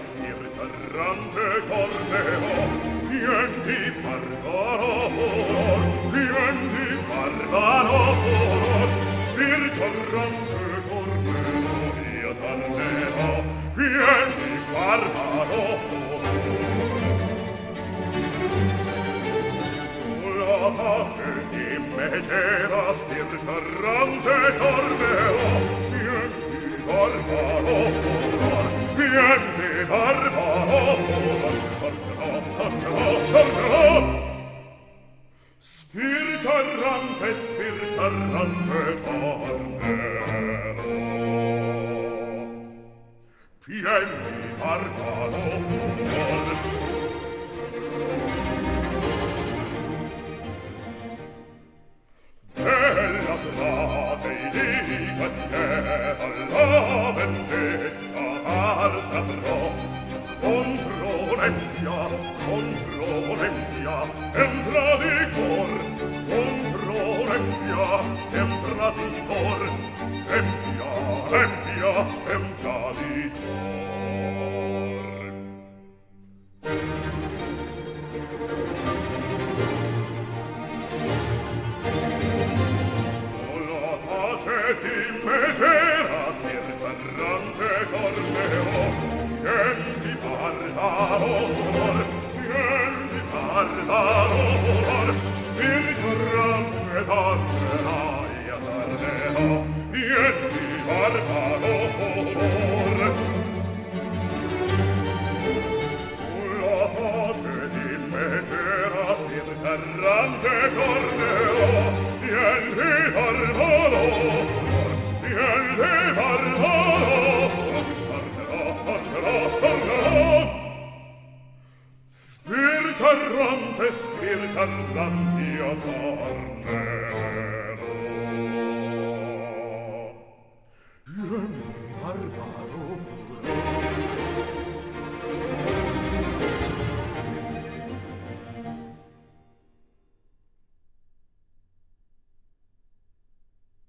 spirtarrante torneo, pien di barbaro furor, pien di barbaro furor, spirtarrante torneo, via torneo, pien di barbaro furor. La pace di Medea, spirtarrante torneo, pien di barbaro furor, pien di barbaro furor, tornerò. Spirtarrante, spirtarrante tornerò, pien di barbaro furor. Bella strate dica alla vendetta far saprò, contro l'empia entra di cor, contro l'empia entra di cor, empia entra di cor. Di Medea, spirtarrante torneo, pien di barbaro furor, pien di barbaro furor, spirtarrante tornerai a torneo, pien di barbaro furor. La pace di Medea, spirtarrante torneo, pien di barbaro furor, pien di barbaro furor, tornerò. Spirtarrante, spirtarrante, io